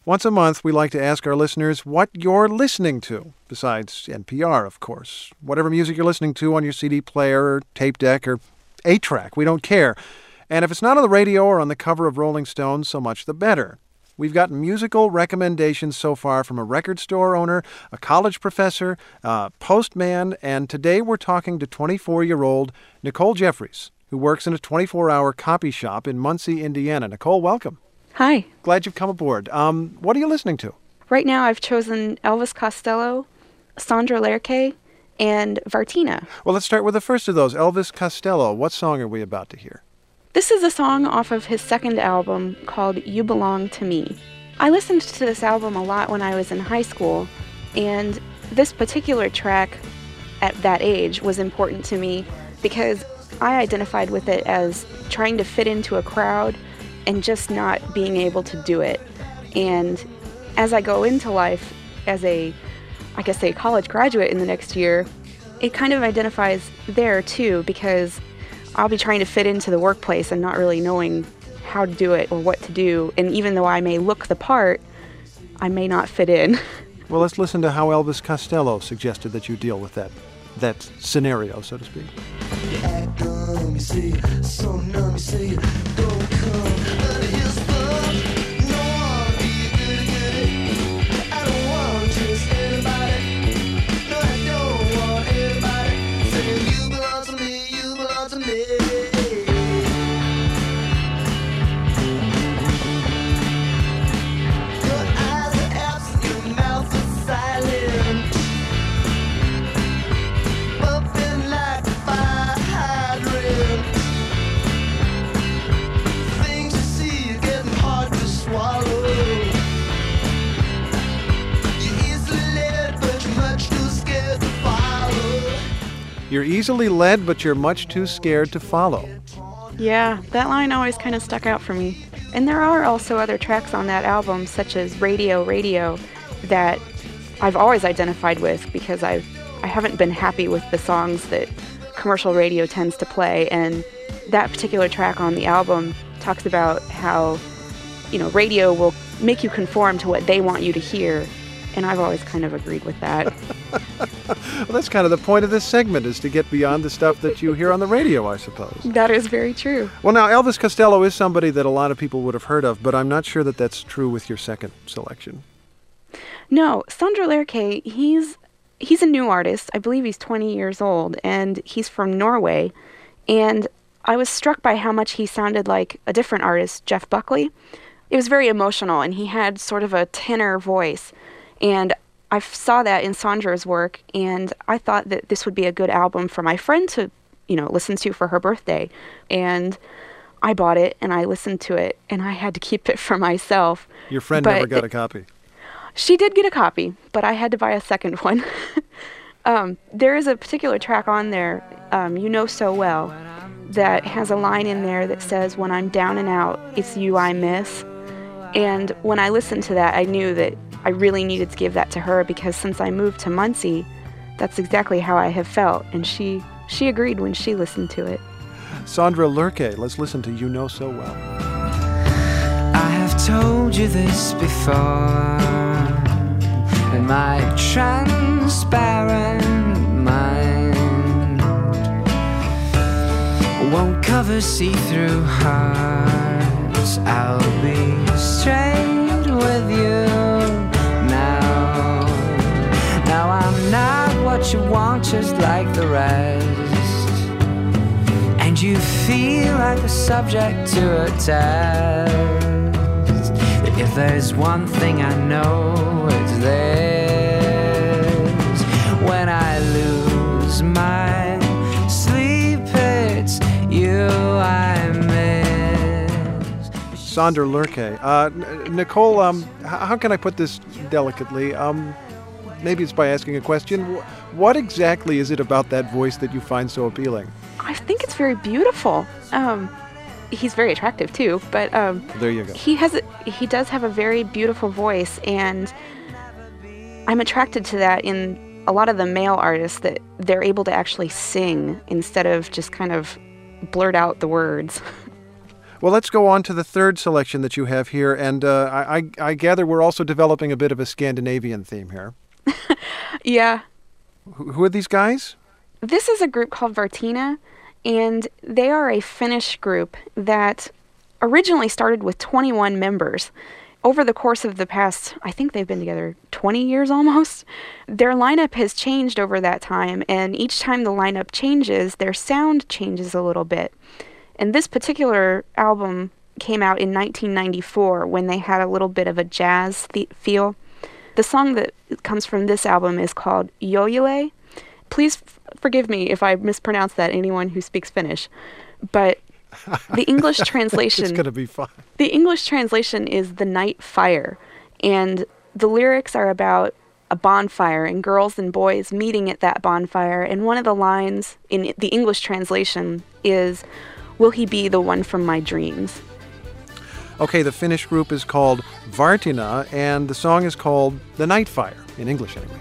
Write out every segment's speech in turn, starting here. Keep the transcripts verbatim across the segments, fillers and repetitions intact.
Once a month, we like to ask our listeners what you're listening to, besides N P R, of course. Whatever music you're listening to on your C D player or tape deck or eight track, we don't care. And if it's not on the radio or on the cover of Rolling Stone, so much the better. We've got musical recommendations so far from a record store owner, a college professor, a postman, and today we're talking to twenty-four-year-old Nicole Jeffries, who works in a twenty-four hour copy shop in Muncie, Indiana. Nicole, welcome. Hi. Glad you've come aboard. Um, what are you listening to? Right now I've chosen Elvis Costello, Sondra Lerche, and Vartina. Well, let's start with the first of those, Elvis Costello. What song are we about to hear? This is a song off of his second album called You Belong to Me. I listened to this album a lot when I was in high school, and this particular track at that age was important to me because I identified with it as trying to fit into a crowd and just not being able to do it. And as I go into life as a, I guess, a college graduate in the next year, it kind of identifies there too, because I'll be trying to fit into the workplace and not really knowing how to do it or what to do. And even though I may look the part, I may not fit in. Well, let's listen to how Elvis Costello suggested that you deal with that that scenario, so to speak. You act dumb, you say, so numb, you say, don't come. But here's fun. No one be goody goody. I don't want just anybody. No, I don't want anybody saying you belong to me, you belong to me. Your eyes are absent, your mouth is silent. Bumping like a fire hydrant. Things you see are getting hard to swallow. You're easily led, but you're much too scared to follow. You're easily led, but you're much too scared to follow. Yeah, that line always kind of stuck out for me. And there are also other tracks on that album, such as Radio, Radio, that I've always identified with because I've, I haven't been happy with the songs that commercial radio tends to play. And that particular track on the album talks about how, you know, radio will make you conform to what they want you to hear. And I've always kind of agreed with that. Well, that's kind of the point of this segment, is to get beyond the stuff that you hear on the radio, I suppose. That is very true. Well, now, Elvis Costello is somebody that a lot of people would have heard of, but I'm not sure that that's true with your second selection. No, Sondre Lerche, he's he's a new artist. I believe he's twenty years old, and he's from Norway. And I was struck by how much he sounded like a different artist, Jeff Buckley. It was very emotional, and he had sort of a tenor voice. And I saw that in Sondra's work, and I thought that this would be a good album for my friend to, you know, listen to for her birthday. And I bought it, and I listened to it, and I had to keep it for myself. Your friend But never got it- a copy. She did get a copy, but I had to buy a second one. um, there is a particular track on there, um, You Know So Well, that has a line in there that says, when I'm down and out, it's you I miss. And when I listened to that, I knew that I really needed to give that to her, because since I moved to Muncie, that's exactly how I have felt. And she, she agreed when she listened to it. Sondra Lerche, let's listen to You Know So Well. I have told you this before, and my transparent mind won't cover see-through hearts. I'll be straight with you now. Now I'm not what you want, just like the rest, and you feel like a subject to a test. If there's one thing I know, it's this: when I lose my sleep, it's you I miss. Sondra Lerche. Uh, N- Nicole, um, h- how can I put this delicately? Um, maybe it's by asking a question. Wh- What exactly is it about that voice that you find so appealing? I think it's very beautiful. Um, he's very attractive too, but um, There you go. he has a, he does have a very beautiful voice, and I'm attracted to that in a lot of the male artists, that they're able to actually sing instead of just kind of blurt out the words. Well, let's go on to the third selection that you have here, and uh, I, I, I gather we're also developing a bit of a Scandinavian theme here. Yeah. Who, who are these guys? This is a group called Vartina, and they are a Finnish group that originally started with twenty-one members. Over the course of the past, I think they've been together twenty years almost, their lineup has changed over that time, and each time the lineup changes, their sound changes a little bit. And this particular album came out in nineteen ninety-four when they had a little bit of a jazz the- feel. The song that comes from this album is called Jojule. Please f- forgive me if I mispronounce that, anyone who speaks Finnish. But the English translation... It's going to be fun. The English translation is The Night Fire, and the lyrics are about a bonfire and girls and boys meeting at that bonfire, and one of the lines in the English translation is, "Will he be the one from my dreams?" Okay, the Finnish group is called Vartina, and the song is called The Night Fire, in English anyway.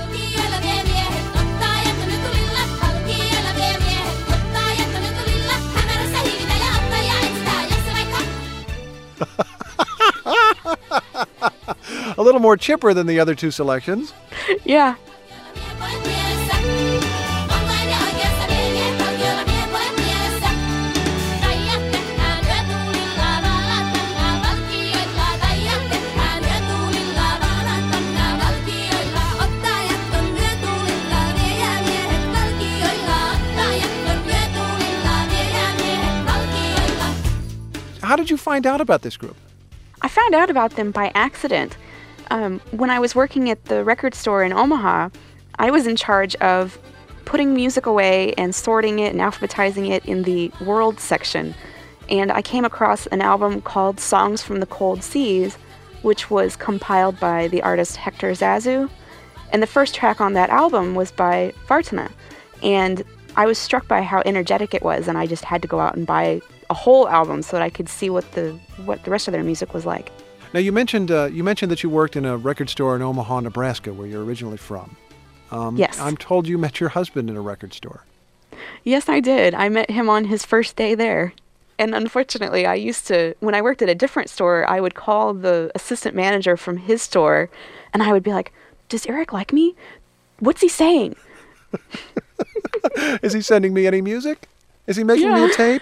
A little more chipper than the other two selections. Yeah. How did you find out about this group? I found out about them by accident. Um, when I was working at the record store in Omaha, I was in charge of putting music away and sorting it and alphabetizing it in the world section. And I came across an album called Songs from the Cold Seas, which was compiled by the artist Hector Zazu. And the first track on that album was by Vartina. And I was struck by how energetic it was, and I just had to go out and buy a whole album so that I could see what the what the rest of their music was like. Now, you mentioned uh, you mentioned that you worked in a record store in Omaha, Nebraska, where you're originally from. Um, Yes. I'm told you met your husband in a record store. Yes, I did. I met him on his first day there. And unfortunately, I used to, when I worked at a different store, I would call the assistant manager from his store, and I would be like, "Does Eric like me? What's he saying?" Is he sending me any music? Is he making me Yeah. a tape?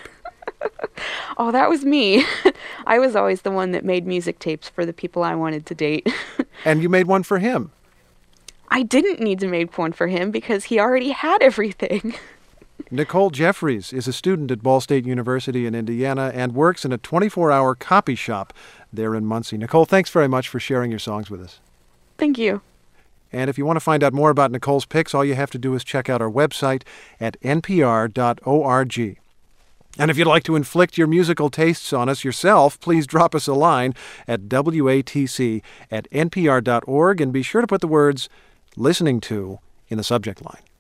Oh, that was me. I was always the one that made music tapes for the people I wanted to date. And you made one for him. I didn't need to make one for him because he already had everything. Nicole Jeffries is a student at Ball State University in Indiana and works in a twenty-four hour copy shop there in Muncie. Nicole, thanks very much for sharing your songs with us. Thank you. And if you want to find out more about Nicole's picks, all you have to do is check out our website at n p r dot org. And if you'd like to inflict your musical tastes on us yourself, please drop us a line at w a t c at n p r dot org and be sure to put the words "listening to" in the subject line.